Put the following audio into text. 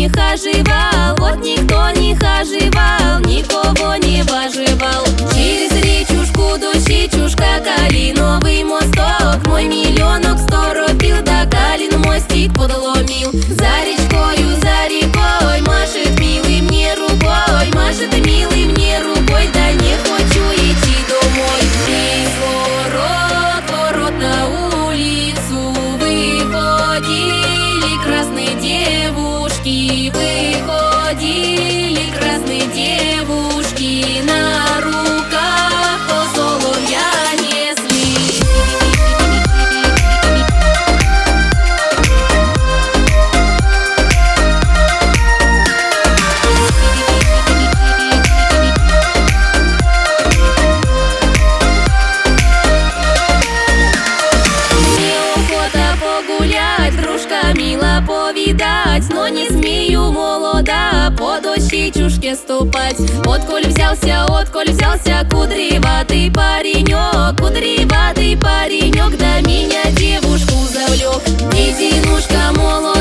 не хаживал, вот никто не хаживал, никого не воживал. Через речушку до Сечушка, Калиновый мосток, мой миллионок 100 рубил, да Калин мостик подломил. За рекой машет милый мне рукой, машет милый мне рукой, да не хочу идти домой. Из ворот на улицу выходили красные девушки, выходили красные девушки, на руках по соловья несли. Мило повидать, но не смею, молода, по дощечушке ступать. Отколь взялся кудреватый паренек, да меня девушку завлек. Детинушка молодая,